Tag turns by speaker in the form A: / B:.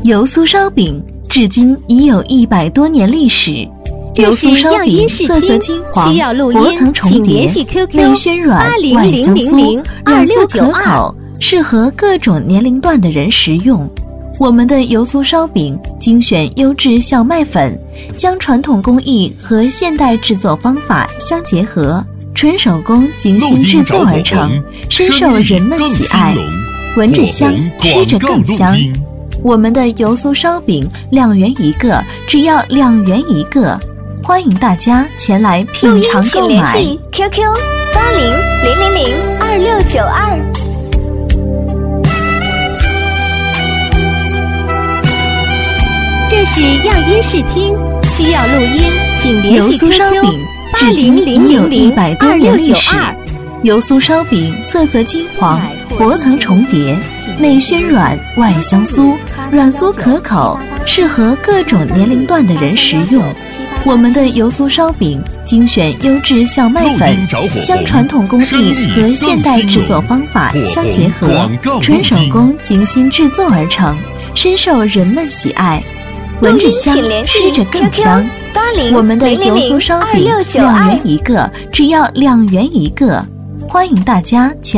A: 油酥烧饼至今已有100多年历史。油酥烧饼色泽金黄，薄层重叠，内暄软，外香酥，软酥可口，适合各种年龄段的人食用。我们的油酥烧饼精选优质小麦粉，将传统工艺和现代制作方法相结合，纯手工精心制作而成，深受人们喜爱。闻着香，吃着更香。我们的油酥烧饼2元一个，只要2元一个，欢迎大家前来品尝购买。
B: 请联系 QQ8000022692。这是样音视听，需要录音，请联系 QQ
A: 80000100多年历史。油酥烧饼色泽金黄，薄层重叠，内暄软，外香酥，软酥可口，适合各种年龄段的人食用。我们的油酥烧饼精选优质小麦粉，将传统工艺和现代制作方法相结合，纯手工精心制作而成，深受人们喜爱。闻着香，吃着更香。我们的油酥烧饼2元一个，只要2元一个，欢迎大家前